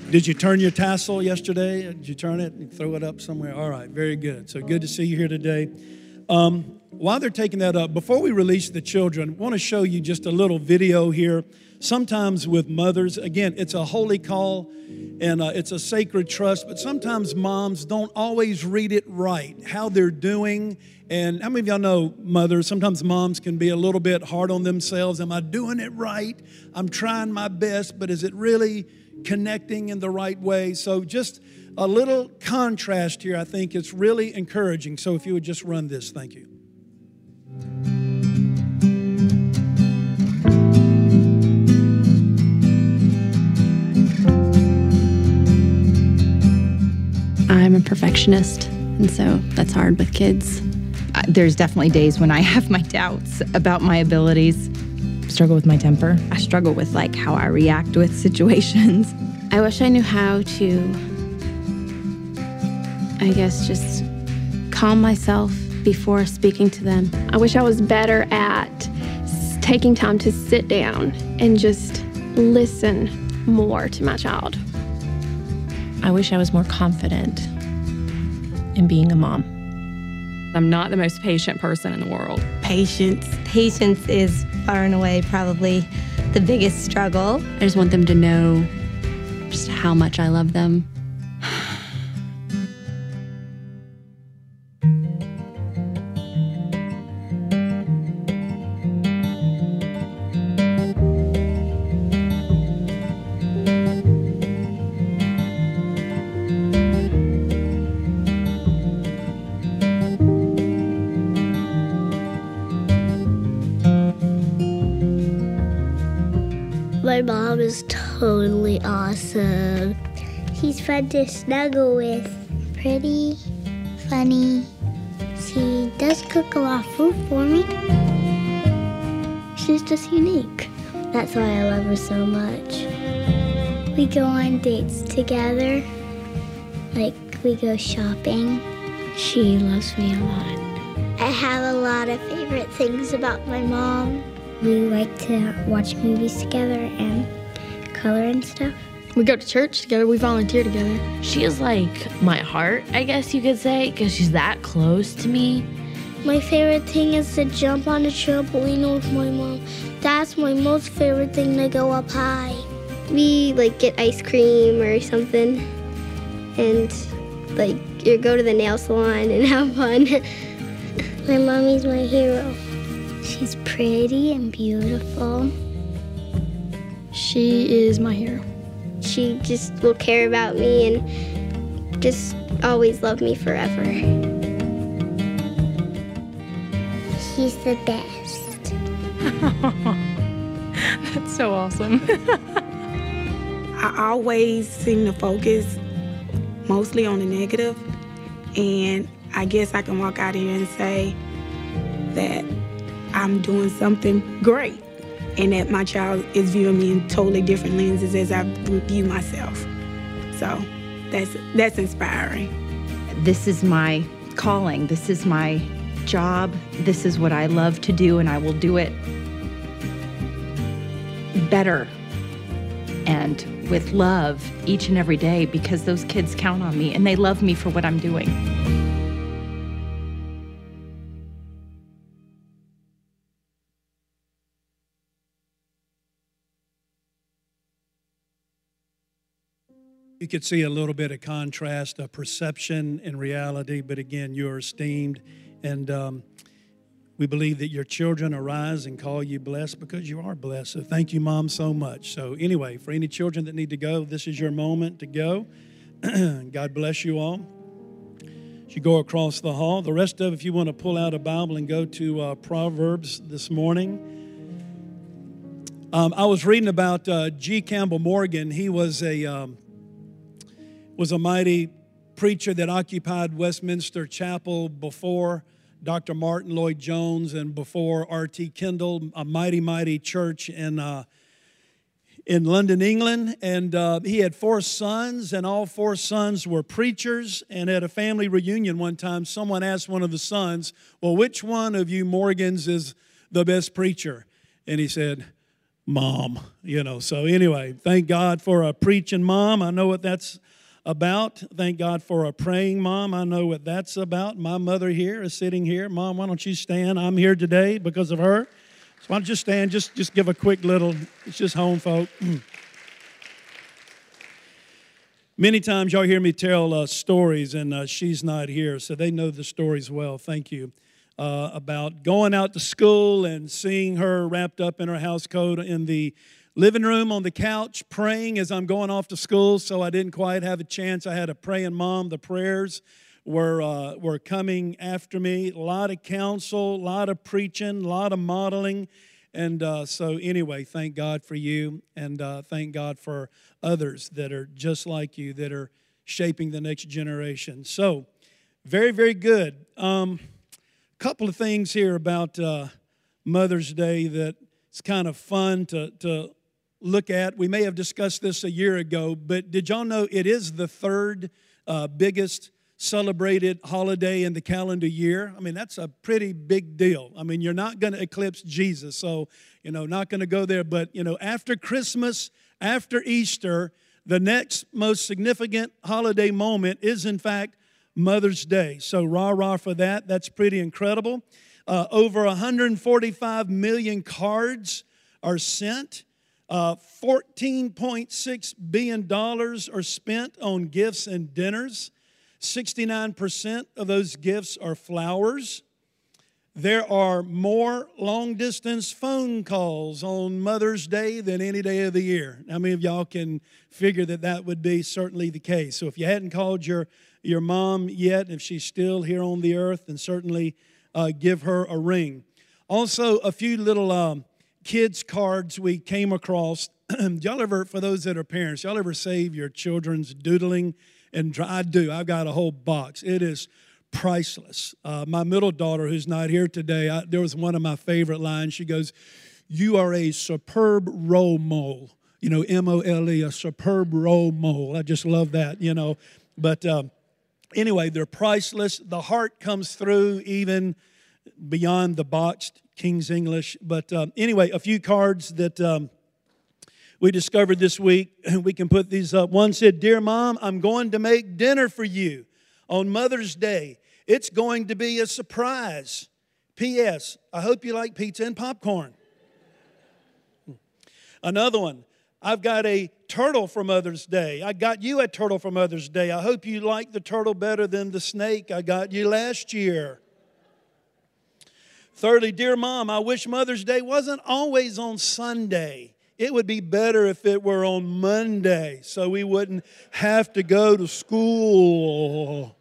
Did you turn your tassel yesterday? Did you turn it and throw it up somewhere? All right, very good. So good to see you here today. While they're taking that up, before we release the children, I want to show you just a little video here. Sometimes with mothers, again, it's a holy call and it's a sacred trust, but sometimes moms don't always read it right, how they're doing. And how many of y'all know mothers, sometimes moms can be a little bit hard on themselves. Am I doing it right? I'm trying my best, but is it really connecting in the right way? So just a little contrast here, I think it's really encouraging. So if you would just run this, thank you. I'm a perfectionist, and so that's hard with kids. There's definitely days when I have my doubts about my abilities. Struggle with my temper. I struggle with how I react with situations. I wish I knew how to, I guess, just calm myself before speaking to them. I wish I was better at taking time to sit down and just listen more to my child. I wish I was more confident in being a mom. I'm not the most patient person in the world. Patience. Patience is far and away probably the biggest struggle. I just want them to know just how much I love them. My mom is totally awesome. She's fun to snuggle with. Pretty, funny. She does cook a lot of food for me. She's just unique. That's why I love her so much. We go on dates together. Like, we go shopping. She loves me a lot. I have a lot of favorite things about my mom. We like to watch movies together and color and stuff. We go to church together. We volunteer together. She is like my heart, I guess you could say, because she's that close to me. My favorite thing is to jump on a trampoline with my mom. That's my most favorite thing, to go up high. We get ice cream or something and you go to the nail salon and have fun. My mommy's my hero. She's pretty and beautiful. She is my hero. She just will care about me and just always love me forever. She's the best. That's so awesome. I always seem to focus mostly on the negative, and I guess I can walk out here and say that I'm doing something great and that my child is viewing me in totally different lenses as I view myself. So that's inspiring. This is my calling. This is my job. This is what I love to do, and I will do it better and with love each and every day, because those kids count on me and they love me for what I'm doing. You could see a little bit of contrast, a perception and reality, but again, you are esteemed, and we believe that your children arise and call you blessed because you are blessed. So thank you, Mom, so much. So anyway, for any children that need to go, this is your moment to go. God bless you all. As you go across the hall, the rest of, if you want to pull out a Bible and go to Proverbs this morning. I was reading about G. Campbell Morgan. He was a mighty preacher that occupied Westminster Chapel before Dr. Martin Lloyd-Jones and before R.T. Kendall, a mighty, mighty church in London, England. And he had 4 sons, and all 4 sons were preachers. And at a family reunion one time, someone asked one of the sons, well, which one of you Morgans is the best preacher? And he said, mom, So anyway, thank God for a preaching mom. I know what that's about. Thank God for a praying mom. I know what that's about. My mother here is sitting here. Mom, why don't you stand? I'm here today because of her. So why don't you stand? Just give a quick little, it's just home folk. Many times y'all hear me tell stories, and she's not here, so they know the stories well. Thank you. About going out to school and seeing her wrapped up in her house coat in the living room on the couch praying as I'm going off to school, so I didn't quite have a chance. I had a praying mom. The prayers were coming after me. A lot of counsel, a lot of preaching, a lot of modeling. And so anyway, thank God for you, and thank God for others that are just like you, that are shaping the next generation. So very, very good. Couple of things here about Mother's Day that it's kind of fun to look at. We may have discussed this a year ago, but did y'all know it is the third biggest celebrated holiday in the calendar year? I mean, that's a pretty big deal. I mean, you're not going to eclipse Jesus, so, not going to go there. But, after Christmas, after Easter, the next most significant holiday moment is, in fact, Mother's Day. So rah-rah for that. That's pretty incredible. Over 145 million cards are sent. $14.6 billion are spent on gifts and dinners. 69% of those gifts are flowers. There are more long-distance phone calls on Mother's Day than any day of the year. How many of y'all can figure that would be certainly the case? So if you hadn't called your mom yet, if she's still here on the earth, then certainly give her a ring. Also, a few little kids' cards we came across. Y'all ever, for those that are parents, y'all ever save your children's doodling? And I do. I've got a whole box. It is priceless. My middle daughter, who's not here today, there was one of my favorite lines. She goes, "You are a superb role model." M-O-L-E, a superb role model. I just love that, But anyway, they're priceless. The heart comes through even beyond the boxed King's English. But anyway, a few cards that we discovered this week. We can put these up. One said, "Dear Mom, I'm going to make dinner for you on Mother's Day. It's going to be a surprise. P.S. I hope you like pizza and popcorn." Another one, "I've got a turtle for Mother's Day. I got you a turtle for Mother's Day. I hope you like the turtle better than the snake I got you last year." Thirdly, "Dear Mom, I wish Mother's Day wasn't always on Sunday. It would be better if it were on Monday so we wouldn't have to go to school."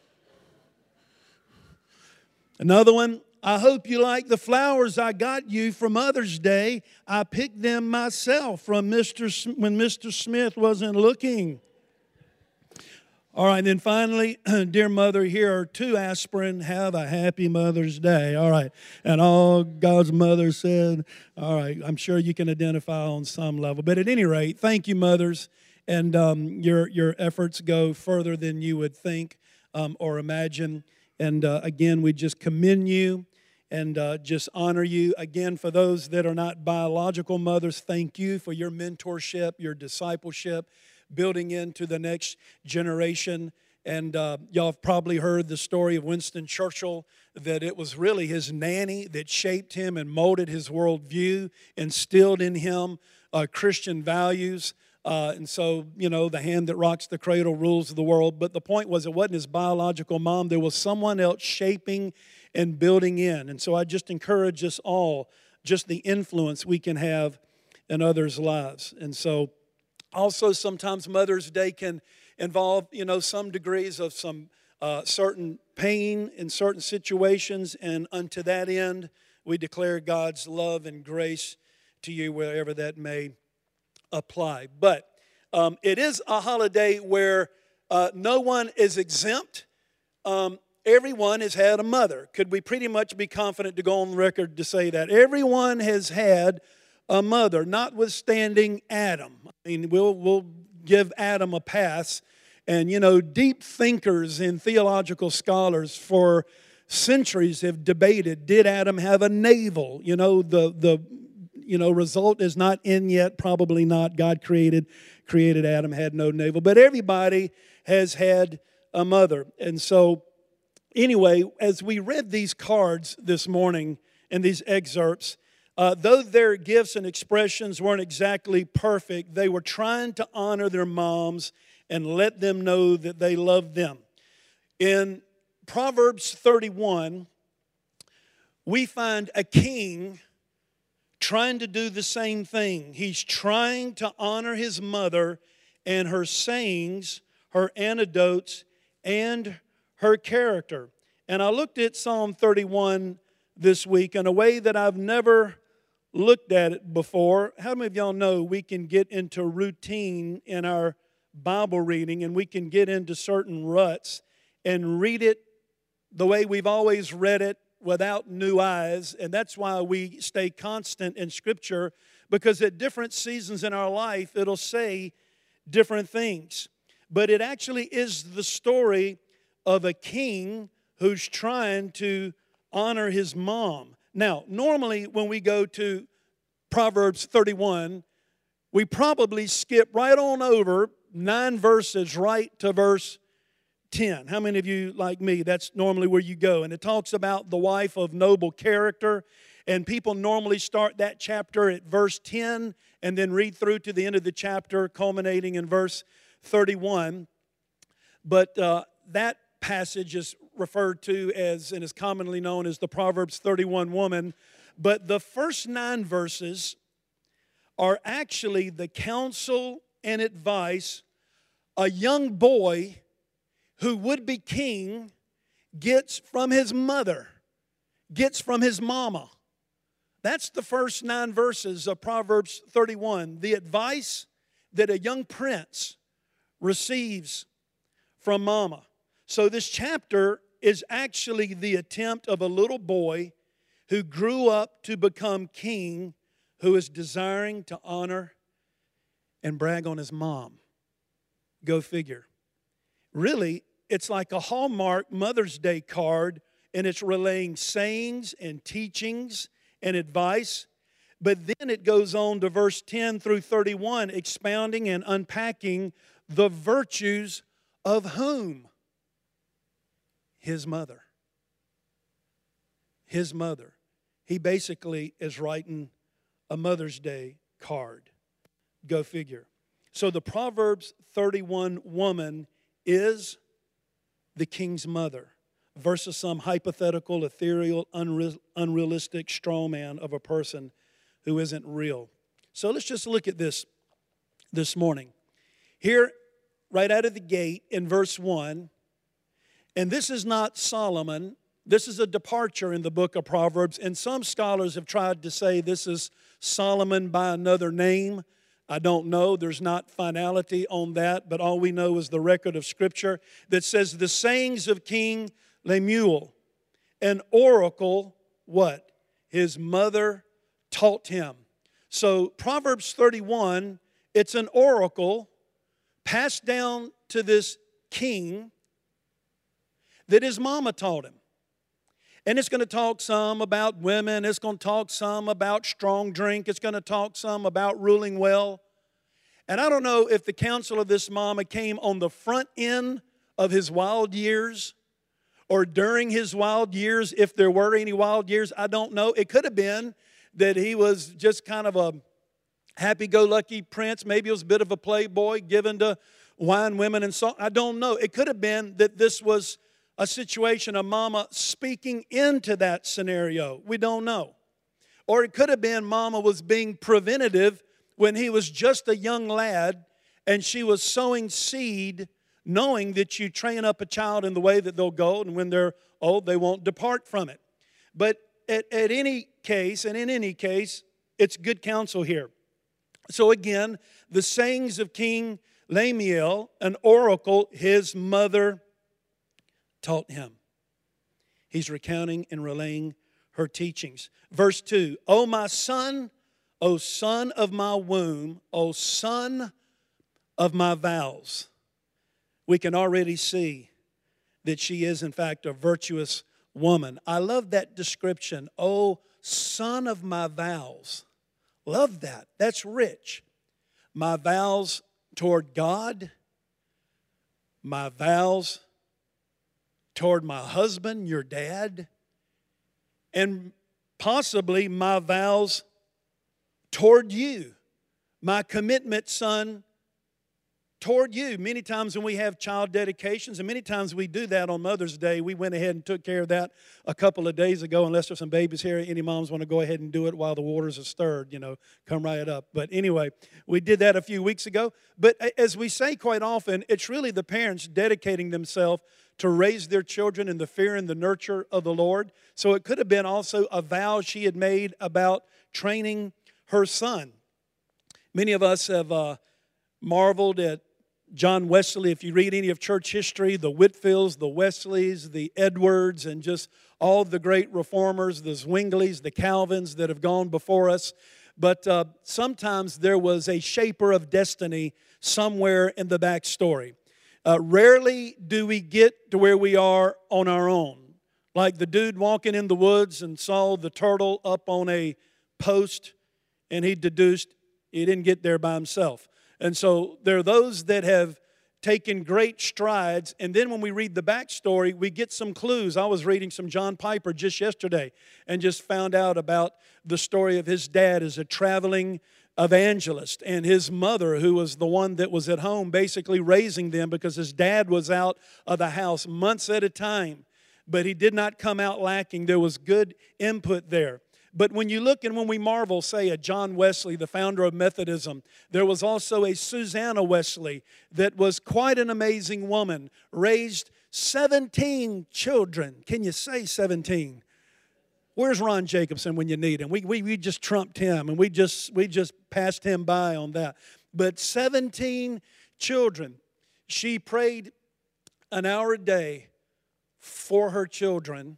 Another one, "I hope you like the flowers I got you for Mother's Day. I picked them myself when Mr. Smith wasn't looking." All right, and then finally, "Dear Mother, here are 2 aspirin. Have a happy Mother's Day." All right, and all God's mother said, all right, I'm sure you can identify on some level. But at any rate, thank you, mothers, and your efforts go further than you would think or imagine. And again, we just commend you and just honor you. Again, for those that are not biological mothers, thank you for your mentorship, your discipleship, building into the next generation. And y'all have probably heard the story of Winston Churchill, that it was really his nanny that shaped him and molded his worldview, instilled in him Christian values. And so, the hand that rocks the cradle rules the world. But the point was, it wasn't his biological mom. There was someone else shaping and building in. And so I just encourage us all, just the influence we can have in others' lives. And so also sometimes Mother's Day can involve, some degrees of some certain pain in certain situations. And unto that end, we declare God's love and grace to you wherever that may apply. But it is a holiday where no one is exempt. Everyone has had a mother. Could we pretty much be confident to go on record to say that? Everyone has had a mother, notwithstanding Adam. I mean, we'll give Adam a pass. And, deep thinkers and theological scholars for centuries have debated, did Adam have a navel? result is not in yet, probably not. God created Adam, had no navel. But everybody has had a mother. And so, anyway, as we read these cards this morning and these excerpts, though their gifts and expressions weren't exactly perfect, they were trying to honor their moms and let them know that they loved them. In Proverbs 31, we find a king trying to do the same thing. He's trying to honor his mother and her sayings, her anecdotes, and her character. And I looked at Psalm 31 this week in a way that I've never looked at it before. How many of y'all know we can get into routine in our Bible reading, and we can get into certain ruts and read it the way we've always read it without new eyes? And that's why we stay constant in Scripture, because at different seasons in our life, it'll say different things. But it actually is the story of a king who's trying to honor his mom. Now, normally when we go to Proverbs 31, we probably skip right on over 9 verses right to verse 10. How many of you, like me, that's normally where you go? And it talks about the wife of noble character. And people normally start that chapter at verse 10 and then read through to the end of the chapter, culminating in verse 31. But that passage is referred to as, and is commonly known as, the Proverbs 31 woman. But the first 9 verses are actually the counsel and advice a young boy who would be king gets from his mother, gets from his mama. That's the first 9 verses of Proverbs 31. The advice that a young prince receives from mama. So this chapter is actually the attempt of a little boy who grew up to become king, who is desiring to honor and brag on his mom. Go figure. Really, it's like a Hallmark Mother's Day card, and it's relaying sayings and teachings and advice. But then it goes on to verse 10 through 31, expounding and unpacking the virtues of whom? His mother. His mother. He basically is writing a Mother's Day card. Go figure. So the Proverbs 31 woman is the king's mother versus some hypothetical, ethereal, unrealistic straw man of a person who isn't real. So let's just look at this morning. Here, right out of the gate in verse 1, and this is not Solomon. This is a departure in the book of Proverbs, and some scholars have tried to say this is Solomon by another name. I don't know. There's not finality on that, but all we know is the record of Scripture that says the sayings of King Lemuel, an oracle, what? His mother taught him. So Proverbs 31, it's an oracle passed down to this king that his mama taught him. And it's going to talk some about women. It's going to talk some about strong drink. It's going to talk some about ruling well. And I don't know if the counsel of this mama came on the front end of his wild years or during his wild years, if there were any wild years. I don't know. It could have been that he was just kind of a happy-go-lucky prince. Maybe he was a bit of a playboy given to wine, women, and song. I don't know. It could have been that this was a situation, a mama speaking into that scenario. We don't know. Or it could have been mama was being preventative when he was just a young lad and she was sowing seed, knowing that you train up a child in the way that they'll go, and when they're old, they won't depart from it. But in any case, it's good counsel here. So again, the sayings of King Lemuel, an oracle, his mother taught him. He's recounting and relaying her teachings. Verse 2, O my son, O son of my womb, O son of my vows. We can already see that she is, in fact, a virtuous woman. I love that description. O son of my vows. Love that. That's rich. My vows toward God, my vows toward my husband, your dad, and possibly my vows toward you, my commitment, son, toward you. Many times when we have child dedications, and many times we do that on Mother's Day, we went ahead and took care of that a couple of days ago. Unless there's some babies here, any moms want to go ahead and do it while the waters are stirred, come right up. But anyway, we did that a few weeks ago. But as we say quite often, it's really the parents dedicating themselves to raise their children in the fear and the nurture of the Lord. So it could have been also a vow she had made about training her son. Many of us have marveled at John Wesley. If you read any of church history, the Whitfields, the Wesleys, the Edwards, and just all the great reformers, the Zwinglies, the Calvins that have gone before us. But sometimes there was a shaper of destiny somewhere in the backstory. Rarely do we get to where we are on our own. Like the dude walking in the woods and saw the turtle up on a post, and he deduced he didn't get there by himself. And so there are those that have taken great strides, and then when we read the backstory, we get some clues. I was reading some John Piper just yesterday and just found out about the story of his dad as a traveling evangelist, and his mother, who was the one that was at home basically raising them because his dad was out of the house months at a time, but he did not come out lacking. There was good input there. But when you look and when we marvel, say, at John Wesley, the founder of Methodism, there was also a Susanna Wesley that was quite an amazing woman, raised 17 children. Can you say 17? Where's Ron Jacobson when you need him? We just trumped him, and we just passed him by on that. But 17 children. She prayed an hour a day for her children.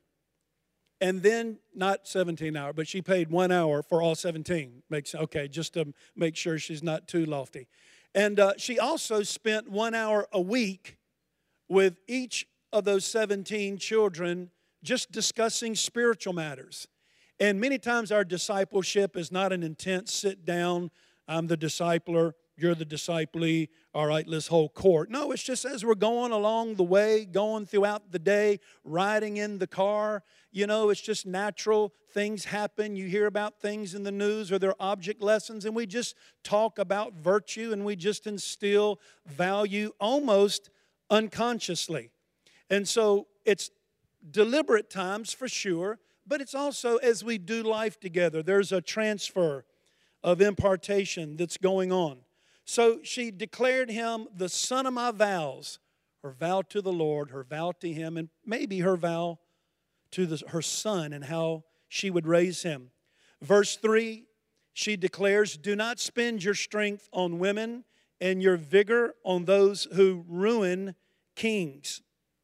And then, not 17 hours, but she paid 1 hour for all 17. Okay, just to make sure she's not too lofty. And she also spent 1 hour a week with each of those 17 children just discussing spiritual matters. And many times our discipleship is not an intense sit down, I'm the discipler, you're the disciplee, all right, let's hold court. No, it's just as we're going along the way, going throughout the day, riding in the car, it's just natural. Things happen. You hear about things in the news or there are object lessons, and we just talk about virtue and we just instill value almost unconsciously. And so it's deliberate times for sure, but it's also as we do life together, there's a transfer of impartation that's going on. So she declared him the son of my vows, her vow to the Lord, her vow to him, and maybe her vow to her son and how she would raise him. Verse 3, she declares, do not spend your strength on women and your vigor on those who ruin kings.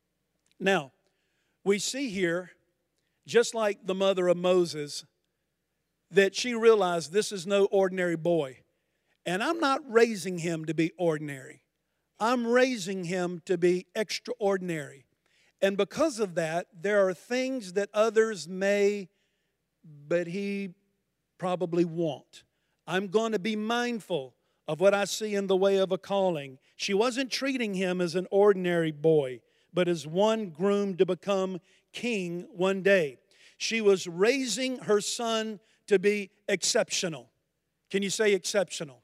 Now, we see here, just like the mother of Moses, that she realized this is no ordinary boy. And I'm not raising him to be ordinary. I'm raising him to be extraordinary. And because of that, there are things that others may, but he probably won't. I'm going to be mindful of what I see in the way of a calling. She wasn't treating him as an ordinary boy, but as one groomed to become king one day. She was raising her son to be exceptional. Can you say exceptional?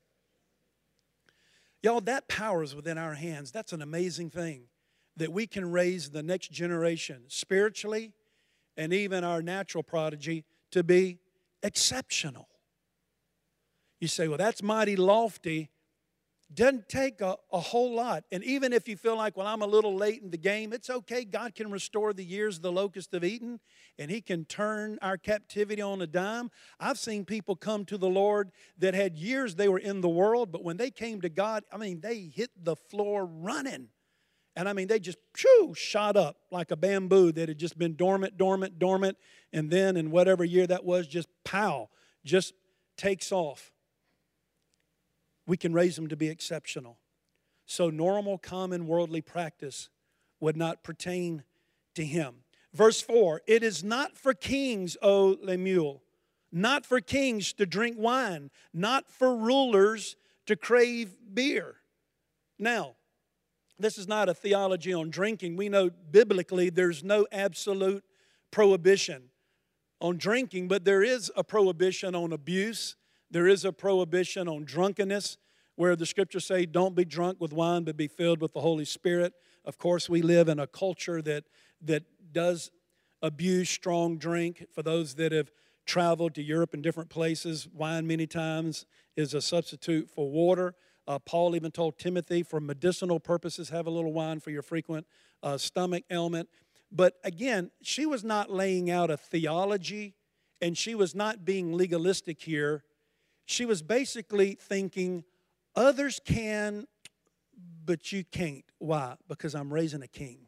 Y'all, that power is within our hands. That's an amazing thing, that we can raise the next generation spiritually and even our natural prodigy to be exceptional. You say, well, that's mighty lofty. Doesn't take a whole lot. And even if you feel like, well, I'm a little late in the game, it's okay. God can restore the years the locusts have eaten, and He can turn our captivity on a dime. I've seen people come to the Lord that had years they were in the world, but when they came to God, they hit the floor running. And they just shot up like a bamboo that had just been dormant. And then in whatever year that was, just pow, just takes off. We can raise them to be exceptional. So normal, common, worldly practice would not pertain to him. Verse 4, it is not for kings, O Lemuel. not for kings to drink wine, not for rulers to crave beer. Now, this is not a theology on drinking. We know biblically there's no absolute prohibition on drinking, but there is a prohibition on abuse. There is a prohibition on drunkenness, where the scriptures say, don't be drunk with wine, but be filled with the Holy Spirit. Of course, we live in a culture that does abuse strong drink. For those that have traveled to Europe and different places, wine many times is a substitute for water. Paul even told Timothy, for medicinal purposes, have a little wine for your frequent stomach ailment. But again, she was not laying out a theology, and she was not being legalistic here. She was basically thinking, others can, but you can't. Why? Because I'm raising a king.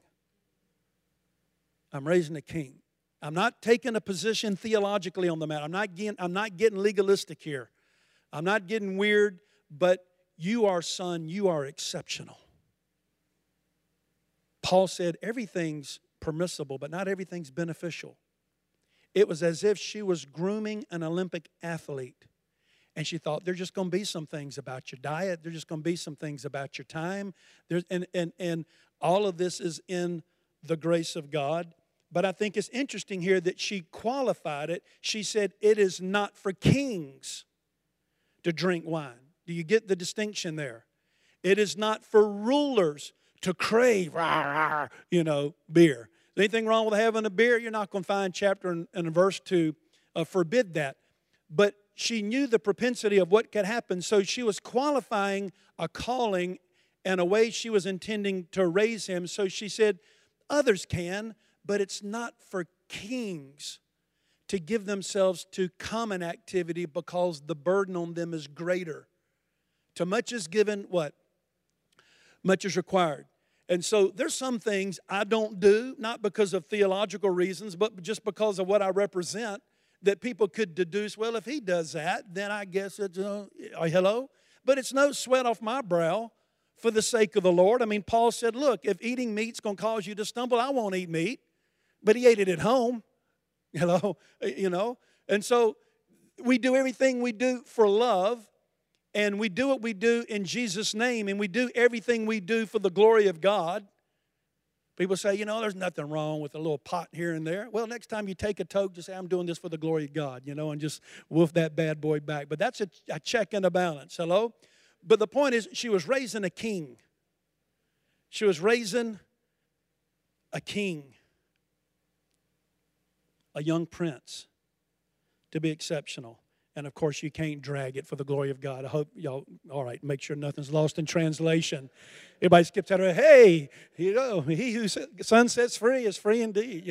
I'm raising a king. I'm not taking a position theologically on the matter. I'm not getting legalistic here. I'm not getting weird, but you are, son, you are exceptional. Paul said everything's permissible, but not everything's beneficial. It was as if she was grooming an Olympic athlete. And she thought, there's just going to be some things about your diet. There's just going to be some things about your time. And all of this is in the grace of God. But I think it's interesting here that she qualified it. She said, it is not for kings to drink wine. Do you get the distinction there? It is not for rulers to crave, beer. Is anything wrong with having a beer? You're not going to find chapter and verse to forbid that. But she knew the propensity of what could happen, so she was qualifying a calling and a way she was intending to raise him. So she said, others can, but it's not for kings to give themselves to common activity because the burden on them is greater. To much is given, what? Much is required. And so there's some things I don't do, not because of theological reasons, but just because of what I represent, that people could deduce, well, if he does that, then I guess it's, hello? But it's no sweat off my brow for the sake of the Lord. I mean, Paul said, look, if eating meat's going to cause you to stumble, I won't eat meat. But he ate it at home, And so we do everything we do for love, and we do what we do in Jesus' name, and we do everything we do for the glory of God. People say, there's nothing wrong with a little pot here and there. Well, next time you take a toke, just say, I'm doing this for the glory of God, and just wolf that bad boy back. But that's a check and a balance, hello? But the point is, she was raising a king. She was raising a king, a young prince, to be exceptional. And, of course, you can't drag it for the glory of God. I hope y'all, all right, make sure nothing's lost in translation. Everybody skips out of, hey, he who Son sets free is free indeed,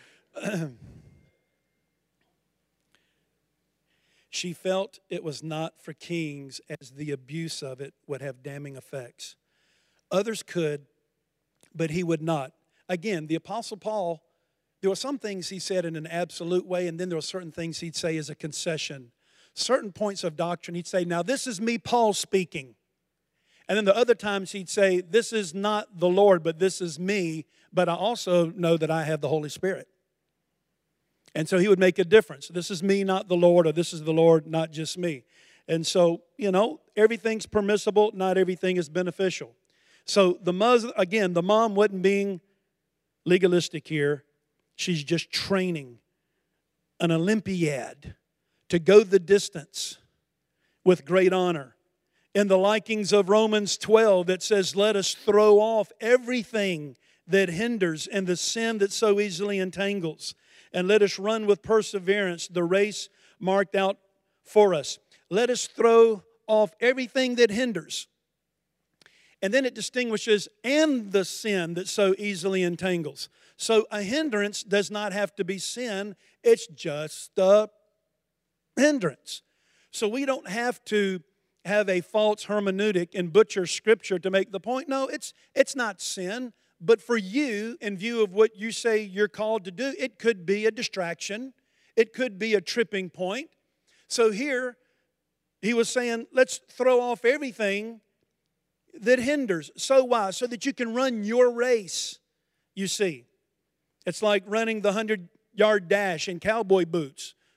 She felt it was not for kings, as the abuse of it would have damning effects. Others could, but he would not. Again, the Apostle Paul, there were some things he said in an absolute way, and then there were certain things he'd say as a concession. Certain points of doctrine, he'd say, now this is me, Paul, speaking. And then the other times he'd say, this is not the Lord, but this is me, but I also know that I have the Holy Spirit. And so he would make a difference. This is me, not the Lord, or this is the Lord, not just me. And so, everything's permissible, not everything is beneficial. So the mom wasn't being legalistic here. She's just training an Olympiad to go the distance with great honor. In the likings of Romans 12, that says, let us throw off everything that hinders and the sin that so easily entangles, and let us run with perseverance the race marked out for us. Let us throw off everything that hinders. And then it distinguishes, and the sin that so easily entangles. So a hindrance does not have to be sin. It's just a hindrance. So we don't have to have a false hermeneutic and butcher Scripture to make the point. No, it's not sin. But for you, in view of what you say you're called to do, it could be a distraction. It could be a tripping point. So here, he was saying, let's throw off everything that hinders. So why? So that you can run your race, you see. It's like running the 100-yard dash in cowboy boots.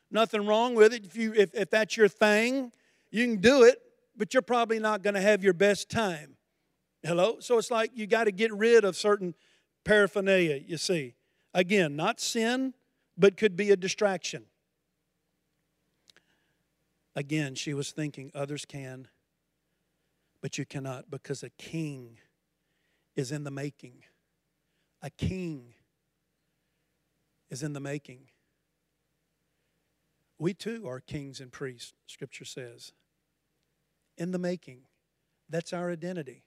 Nothing wrong with it. If that's your thing, you can do it, but you're probably not going to have your best time. Hello? So it's like you got to get rid of certain paraphernalia, you see. Again, not sin, but could be a distraction. Again, she was thinking others can, but you cannot, because a king is in the making. A king is in the making. We too are kings and priests, Scripture says. In the making. That's our identity.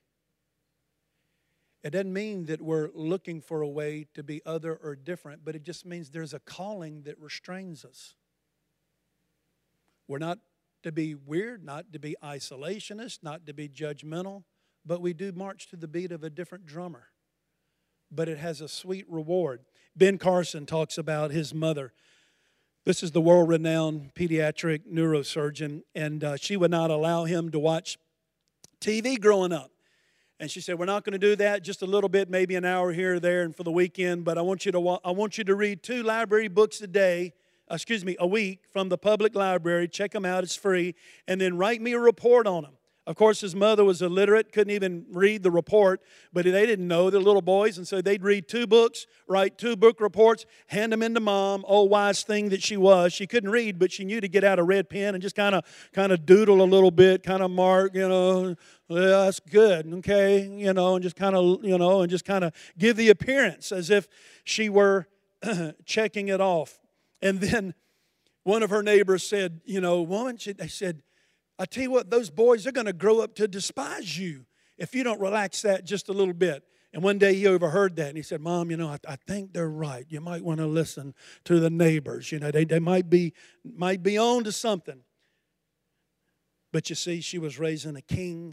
It doesn't mean that we're looking for a way to be other or different, but it just means there's a calling that restrains us. We're not to be weird, not to be isolationist, not to be judgmental, but we do march to the beat of a different drummer. But it has a sweet reward. Ben Carson talks about his mother. This is the world-renowned pediatric neurosurgeon, and she would not allow him to watch TV growing up. And she said, we're not going to do that, just a little bit, maybe an hour here or there and for the weekend, but I want you to read 2 library books a week from the public library. Check them out, it's free, and then write me a report on them. Of course, his mother was illiterate, couldn't even read the report, but they didn't know, they're little boys, and so they'd read 2 books, write 2 book reports, hand them into Mom, old wise thing that she was. She couldn't read, but she knew to get out a red pen and just kind of doodle a little bit, kind of mark, yeah, that's good, okay, and just kind of give the appearance as if she were checking it off. And then one of her neighbors said, woman, they said, I tell you what, those boys, they're going to grow up to despise you if you don't relax that just a little bit. And one day he overheard that, and he said, Mom, I think they're right. You might want to listen to the neighbors. They might be on to something. But you see, she was raising a king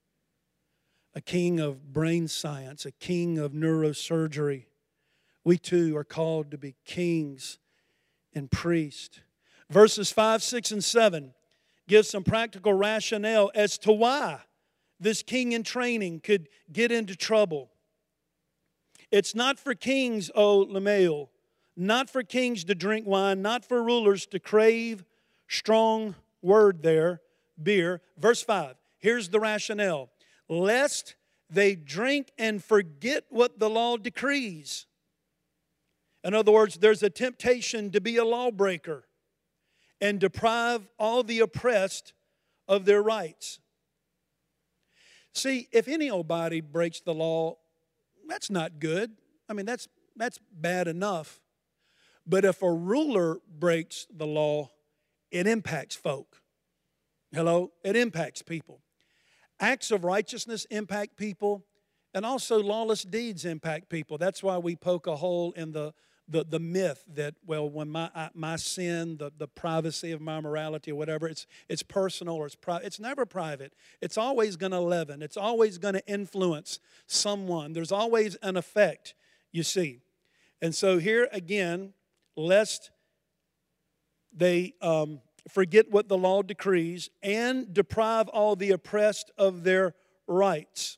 of brain science, a king of neurosurgery. We too are called to be kings and priests. Verses 5, 6, and 7 give some practical rationale as to why this king in training could get into trouble. It's not for kings, O Lemuel, not for kings to drink wine, not for rulers to crave, strong word there, beer. Verse 5, here's the rationale. Lest they drink and forget what the law decrees. In other words, there's a temptation to be a lawbreaker and deprive all the oppressed of their rights. See, if any old body breaks the law, that's not good. I mean, that's bad enough. But if a ruler breaks the law, it impacts folk. Hello? It impacts people. Acts of righteousness impact people, and also lawless deeds impact people. That's why we poke a hole in the myth that, well, when my sin, the privacy of my morality or whatever, it's personal or it's private. It's never private. It's always going to leaven. It's always going to influence someone. There's always an effect, you see. And so here again, lest they forget what the law decrees and deprive all the oppressed of their rights.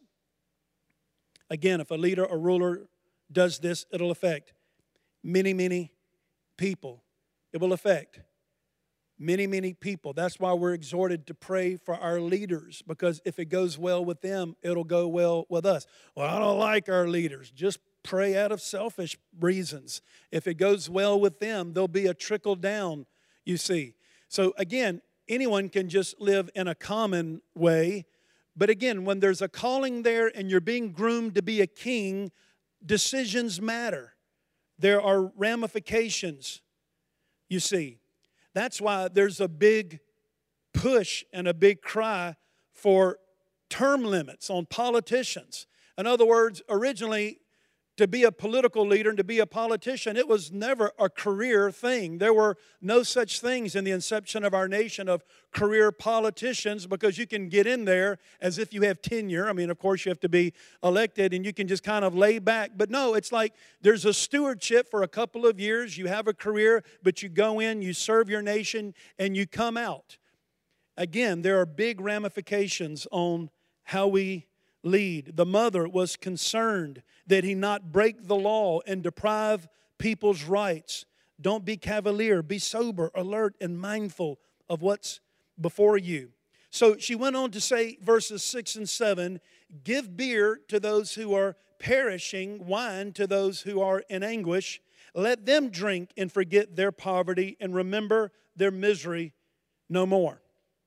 Again, if a leader or ruler does this, it'll affect many, many people. It will affect many, many people. That's why we're exhorted to pray for our leaders, because if it goes well with them, it'll go well with us. Well, I don't like our leaders. Just pray out of selfish reasons. If it goes well with them, there'll be a trickle down, you see. So again, anyone can just live in a common way. But again, when there's a calling there and you're being groomed to be a king, decisions matter. There are ramifications, you see. That's why there's a big push and a big cry for term limits on politicians. In other words, originally, to be a political leader and to be a politician, it was never a career thing. There were no such things in the inception of our nation of career politicians, because you can get in there as if you have tenure. I mean, of course, you have to be elected and you can just kind of lay back. But no, it's like there's a stewardship for a couple of years. You have a career, but you go in, you serve your nation, and you come out. Again, there are big ramifications on how we lead. The mother was concerned that he not break the law and deprive people's rights. Don't be cavalier. Be sober, alert, and mindful of what's before you. So she went on to say, verses 6 and 7, give beer to those who are perishing, wine to those who are in anguish. Let them drink and forget their poverty and remember their misery no more.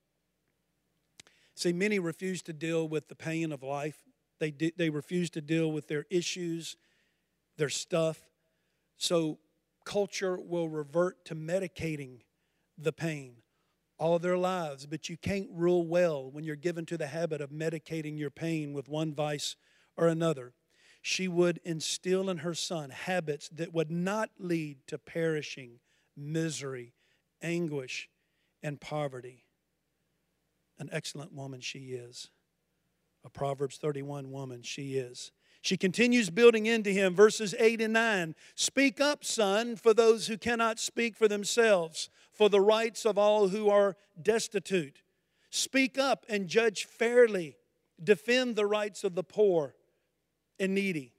See, many refuse to deal with the pain of life. They refuse to deal with their issues, their stuff. So culture will revert to medicating the pain all their lives. But you can't rule well when you're given to the habit of medicating your pain with one vice or another. She would instill in her son habits that would not lead to perishing, misery, anguish, and poverty. An excellent woman she is. A Proverbs 31 woman she is. She continues building into him, verses 8 and 9. Speak up, son, for those who cannot speak for themselves, for the rights of all who are destitute. Speak up and judge fairly. Defend the rights of the poor and needy.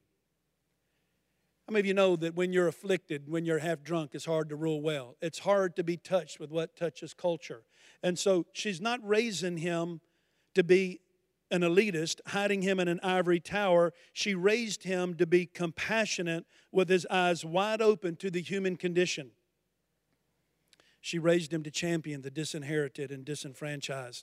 How many of you know that when you're afflicted, when you're half drunk, it's hard to rule well? It's hard to be touched with what touches culture. And so she's not raising him to be an elitist, hiding him in an ivory tower. She raised him to be compassionate with his eyes wide open to the human condition. She raised him to champion the disinherited and disenfranchised.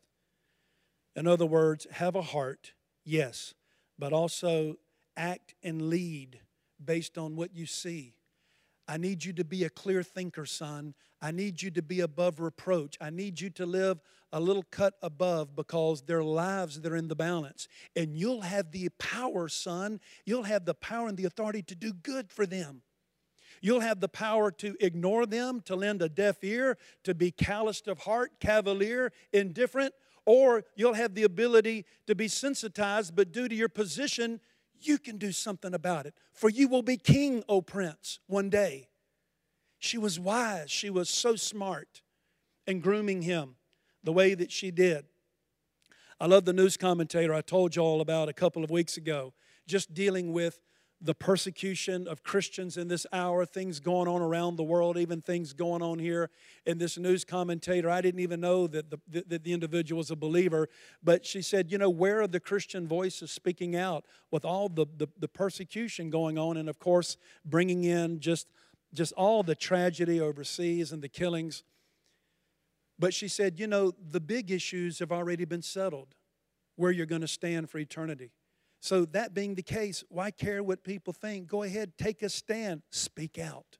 In other words, have a heart, yes, but also act and lead based on what you see. I need you to be a clear thinker, son. I need you to be above reproach. I need you to live a little cut above because there are lives that are in the balance. And you'll have the power, son. You'll have the power and the authority to do good for them. You'll have the power to ignore them, to lend a deaf ear, to be calloused of heart, cavalier, indifferent, or you'll have the ability to be sensitized, but due to your position, you can do something about it. For you will be king, O prince, one day. She was wise. She was so smart in grooming him the way that she did. I love the news commentator I told you all about a couple of weeks ago, just dealing with the persecution of Christians in this hour, things going on around the world, even things going on here. And this news commentator, I didn't even know that the individual was a believer, but she said, you know, where are the Christian voices speaking out with all the persecution going on, and of course bringing in just all the tragedy overseas and the killings. But she said, you know, the big issues have already been settled, where you're going to stand for eternity. So that being the case, why care what people think? Go ahead, take a stand, speak out.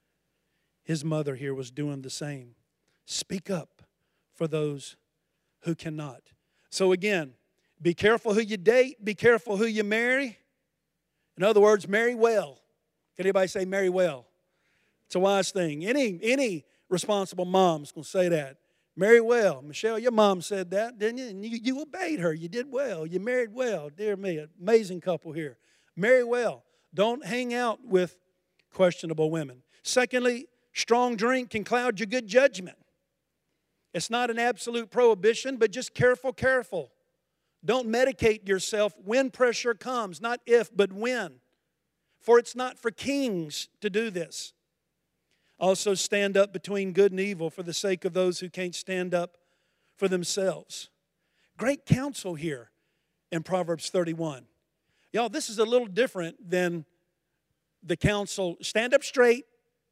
His mother here was doing the same. Speak up for those who cannot. So again, be careful who you date, be careful who you marry. In other words, marry well. Can anybody say marry well? It's a wise thing. Any responsible mom's going to say that. Marry well. Michelle, your mom said that, didn't you? And you obeyed her. You did well. You married well. Dear me, amazing couple here. Marry well. Don't hang out with questionable women. Secondly, strong drink can cloud your good judgment. It's not an absolute prohibition, but just careful. Don't medicate yourself when pressure comes. Not if, but when. For it's not for kings to do this. Also stand up between good and evil for the sake of those who can't stand up for themselves. Great counsel here in Proverbs 31. Y'all, this is a little different than the counsel, stand up straight,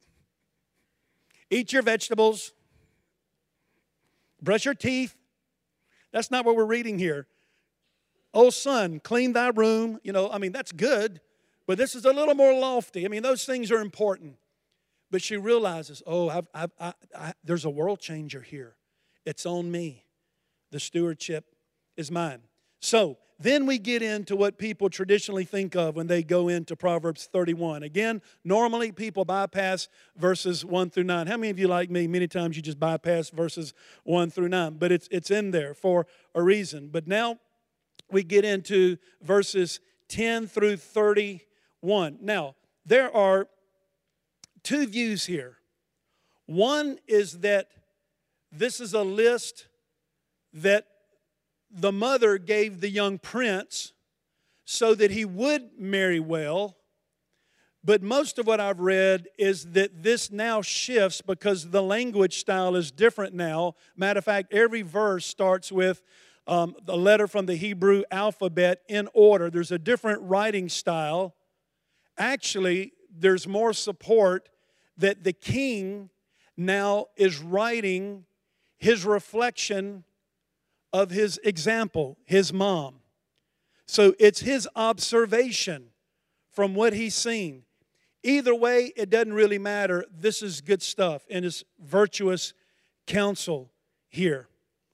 eat your vegetables, brush your teeth. That's not what we're reading here. Oh, son, clean thy room. You know, that's good, but this is a little more lofty. Those things are important. But she realizes, there's a world changer here. It's on me. The stewardship is mine. So then we get into what people traditionally think of when they go into Proverbs 31. Again, normally people bypass verses 1 through 9. How many of you, like me, many times you just bypass verses 1 through 9? But it's in there for a reason. But now we get into verses 10 through 31. Now, there are two views here. One is that this is a list that the mother gave the young prince so that he would marry well, But most of what I've read is that this now shifts because the language style is different now. Matter of fact, every verse starts with the letter from the Hebrew alphabet in order. There's a different writing style. Actually, there's more support that the king now is writing his reflection of his example, his mom. So it's his observation from what he's seen. Either way, it doesn't really matter. This is good stuff and it's virtuous counsel here.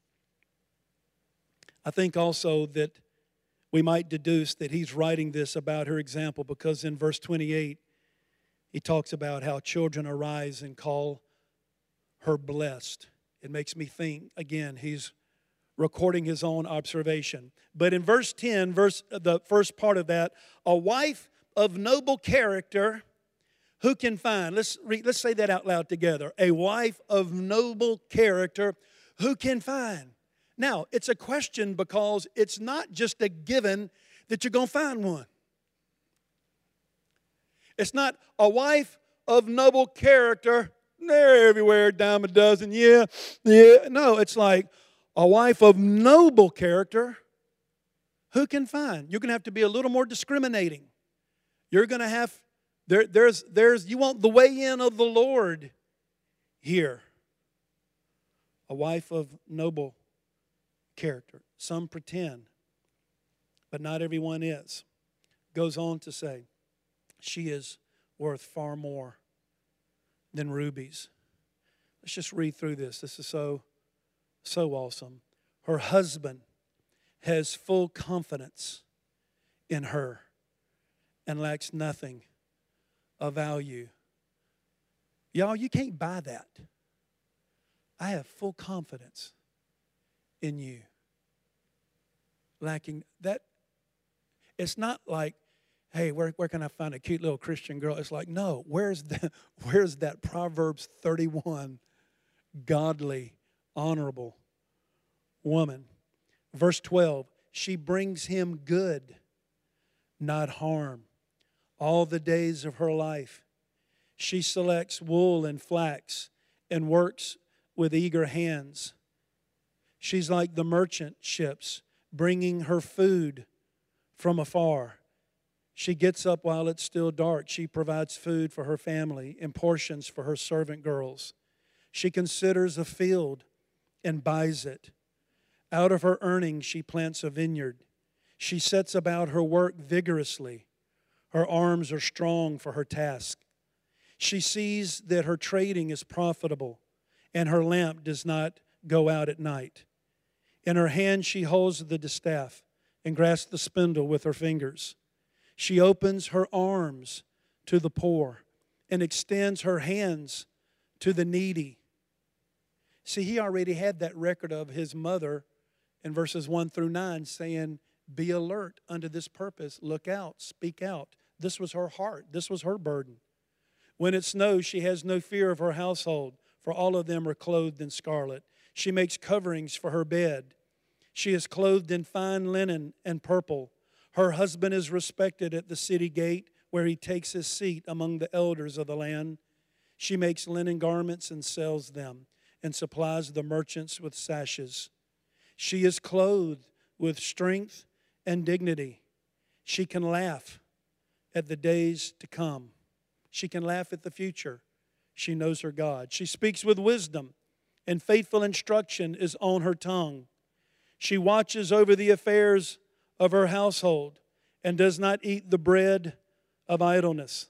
I think also that we might deduce that he's writing this about her example because in verse 28, he talks about how children arise and call her blessed. It makes me think, again, he's recording his own observation. But in verse 10, the first part of that, a wife of noble character, who can find? Let's say that out loud together. A wife of noble character, who can find? Now, it's a question because it's not just a given that you're going to find one. It's not a wife of noble character. They're everywhere, dime a dozen. Yeah. No, it's like a wife of noble character, who can find? You're going to have to be a little more discriminating. You're going to have, you want the way in of the Lord here. A wife of noble character. Some pretend, but not everyone is. Goes on to say, she is worth far more than rubies. Let's just read through this. This is so awesome. Her husband has full confidence in her and lacks nothing of value. Y'all, you can't buy that. I have full confidence in you. Lacking that. It's not like, hey, where can I find a cute little Christian girl? It's like, no, where's that Proverbs 31 godly, honorable woman? Verse 12, she brings him good, not harm, all the days of her life. She selects wool and flax and works with eager hands. She's like the merchant ships, bringing her food from afar. She gets up while it's still dark. She provides food for her family and portions for her servant girls. She considers a field and buys it. Out of her earnings, she plants a vineyard. She sets about her work vigorously. Her arms are strong for her task. She sees that her trading is profitable, and her lamp does not go out at night. In her hand she holds the distaff and grasps the spindle with her fingers. She opens her arms to the poor and extends her hands to the needy. See, he already had that record of his mother in verses 1 through 9 saying, be alert unto this purpose. Look out, speak out. This was her heart. This was her burden. When it snows, she has no fear of her household, for all of them are clothed in scarlet. She makes coverings for her bed. She is clothed in fine linen and purple. Her husband is respected at the city gate, where he takes his seat among the elders of the land. She makes linen garments and sells them, and supplies the merchants with sashes. She is clothed with strength and dignity. She can laugh at the days to come. She can laugh at the future. She knows her God. She speaks with wisdom, and faithful instruction is on her tongue. She watches over the affairs of her household and does not eat the bread of idleness.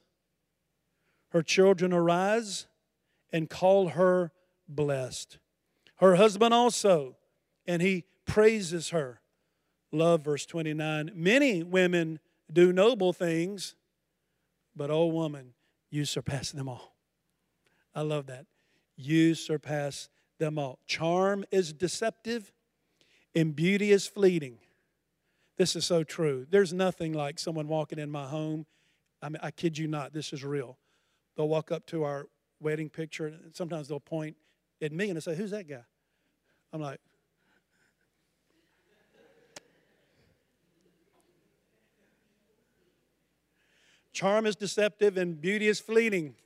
Her children arise and call her blessed. Her husband also, and he praises her. Love, verse 29. Many women do noble things, but, oh woman, you surpass them all. I love that. You surpass them all. Charm is deceptive and beauty is fleeting. This is so true. There's nothing like someone walking in my home. I kid you not, this is real. They'll walk up to our wedding picture, and sometimes they'll point at me and they'll say, who's that guy? I'm like, Charm is deceptive and beauty is fleeting.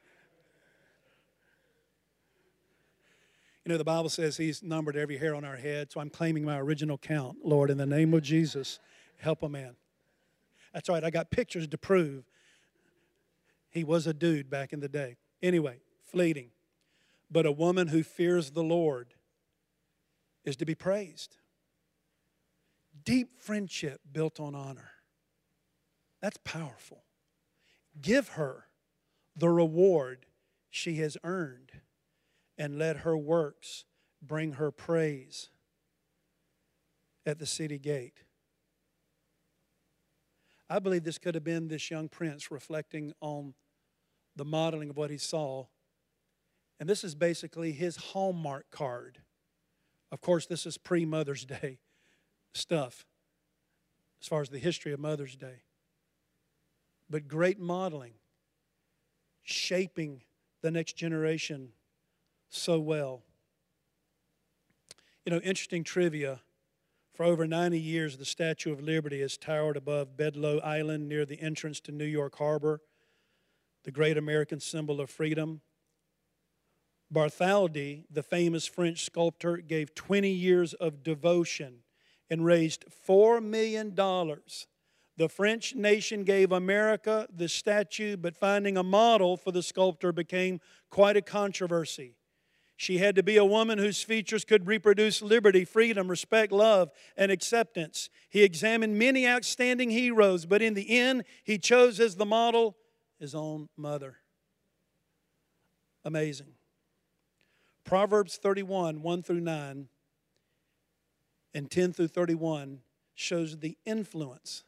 You know, the Bible says He's numbered every hair on our head, so I'm claiming my original count. Lord, in the name of Jesus, help a man. That's right, I got pictures to prove he was a dude back in the day. Anyway, fleeting. But a woman who fears the Lord is to be praised. Deep friendship built on honor. That's powerful. Give her the reward she has earned, and let her works bring her praise at the city gate. I believe this could have been this young prince reflecting on the modeling of what he saw. And this is basically his Hallmark card. Of course, this is pre-Mother's Day stuff as far as the history of Mother's Day. But great modeling, shaping the next generation so well. You know, interesting trivia. For over 90 years, the Statue of Liberty has towered above Bedloe Island near the entrance to New York Harbor, the great American symbol of freedom. Bartholdi, the famous French sculptor, gave 20 years of devotion and raised $4 million. The French nation gave America the statue, but finding a model for the sculptor became quite a controversy. She had to be a woman whose features could reproduce liberty, freedom, respect, love, and acceptance. He examined many outstanding heroes, but in the end, he chose as the model his own mother. Amazing. Proverbs 31, 1 through 9, and 10 through 31 shows the influence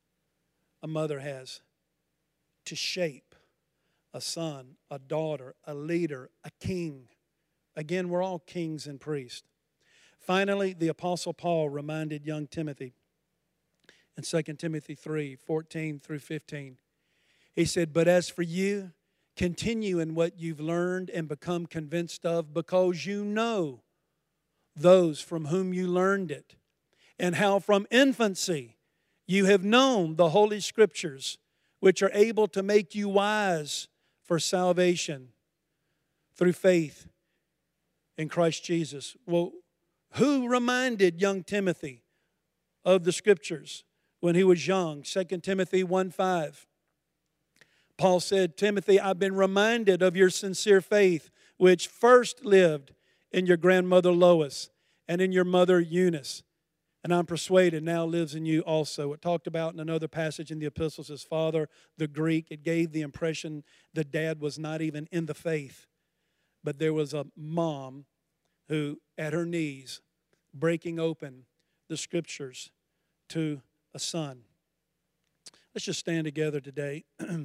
a mother has to shape a son, a daughter, a leader, a king. Again, we're all kings and priests. Finally, the Apostle Paul reminded young Timothy in 2 Timothy 3, 14 through 15. He said, "But as for you, continue in what you've learned and become convinced of, because you know those from whom you learned it, and how from infancy you have known the Holy Scriptures, which are able to make you wise for salvation through faith in Christ Jesus." Well, who reminded young Timothy of the Scriptures when he was young? 2 Timothy 1:5. Paul said, "Timothy, I've been reminded of your sincere faith, which first lived in your grandmother Lois and in your mother Eunice, and I'm persuaded now lives in you also." It talked about in another passage in the epistles, his father, the Greek. It gave the impression that dad was not even in the faith. But there was a mom who, at her knees, breaking open the Scriptures to a son. Let's just stand together today.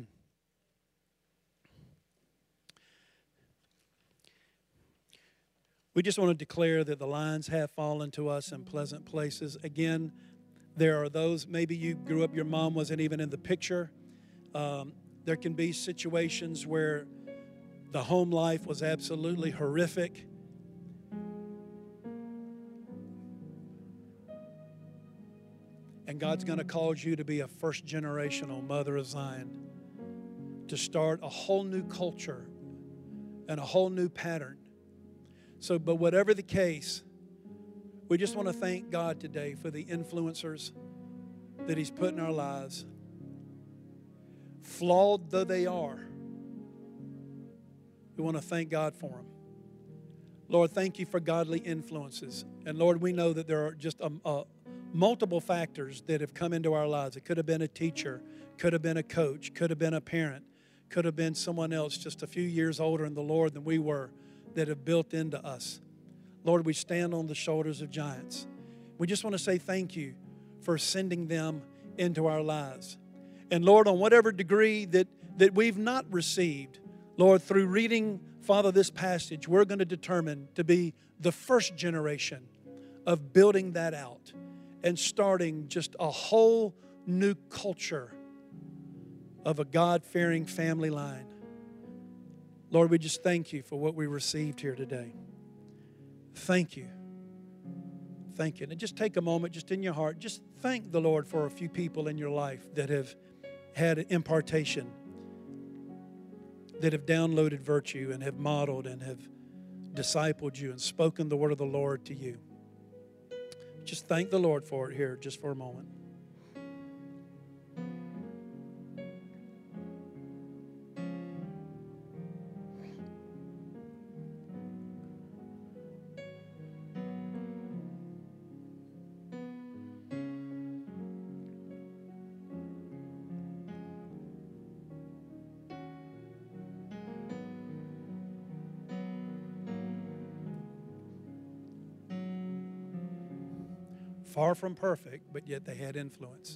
We just want to declare that the lines have fallen to us in pleasant places. Again, there are those, maybe you grew up, your mom wasn't even in the picture. There can be situations where the home life was absolutely horrific. And God's going to cause you to be a first-generational mother of Zion, to start a whole new culture and a whole new pattern. So, but whatever the case, we just want to thank God today for the influencers that He's put in our lives. Flawed though they are, we want to thank God for them. Lord, thank you for godly influences. And Lord, we know that there are just multiple factors that have come into our lives. It could have been a teacher, could have been a coach, could have been a parent, could have been someone else just a few years older in the Lord than we were, that have built into us. Lord, we stand on the shoulders of giants. We just want to say thank you for sending them into our lives. And Lord, on whatever degree that we've not received, Lord, through reading, Father, this passage, we're going to determine to be the first generation of building that out and starting just a whole new culture of a God-fearing family line. Lord, we just thank you for what we received here today. Thank you. Thank you. And just take a moment, just in your heart, just thank the Lord for a few people in your life that have had an impartation, that have downloaded virtue and have modeled and have discipled you and spoken the word of the Lord to you. Just thank the Lord for it here, just for a moment. Far from perfect, but yet they had influence.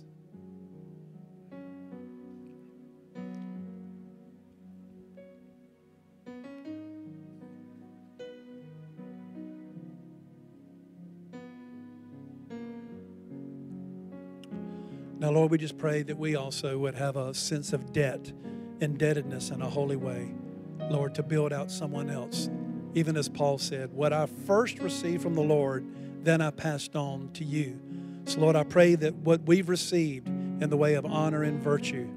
Now, Lord, we just pray that we also would have a sense of debt, indebtedness in a holy way, Lord, to build out someone else. Even as Paul said, what I first received from the Lord, then I passed on to you. So, Lord, I pray that what we've received in the way of honor and virtue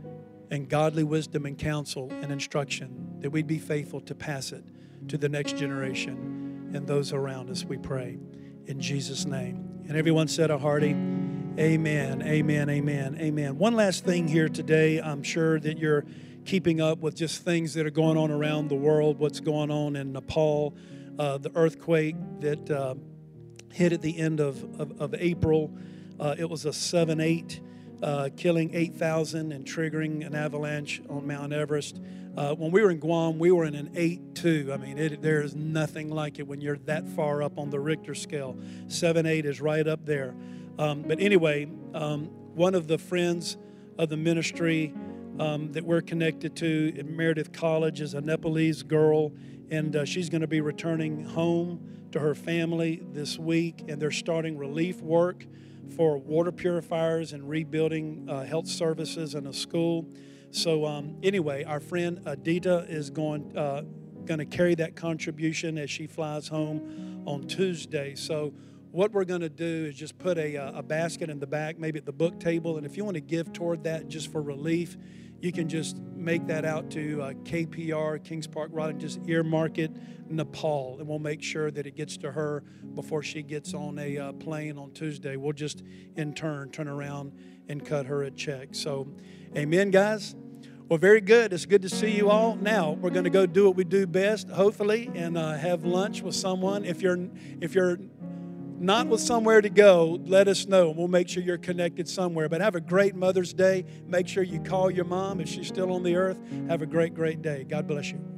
and godly wisdom and counsel and instruction, that we'd be faithful to pass it to the next generation and those around us, we pray. In Jesus' name. And everyone said a hearty amen, amen, amen, amen. One last thing here today. I'm sure that you're keeping up with just things that are going on around the world, what's going on in Nepal, the earthquake that hit at the end of April. It was a 7.8, killing 8,000 and triggering an avalanche on Mount Everest. When we were in Guam, we were in an 8.2. I mean, there is nothing like it when you're that far up on the Richter scale. 7.8 is right up there. But anyway, one of the friends of the ministry that we're connected to in Meredith College is a Nepalese girl, and she's going to be returning home to her family this week, and they're starting relief work for water purifiers and rebuilding health services in a school. So anyway, our friend Adita is going to carry that contribution as she flies home on Tuesday. So what we're going to do is just put a basket in the back, maybe at the book table, and if you want to give toward that just for relief, you can just make that out to KPR, Kings Park Rod, just earmark it Nepal, and we'll make sure that it gets to her before she gets on a plane on Tuesday. We'll just in turn turn around and cut her a check. So, amen, guys. Well, very good. It's good to see you all. Now we're going to go do what we do best, hopefully, and have lunch with someone. If you're not with somewhere to go, let us know. We'll make sure you're connected somewhere. But have a great Mother's Day. Make sure you call your mom if she's still on the earth. Have a great, great day. God bless you.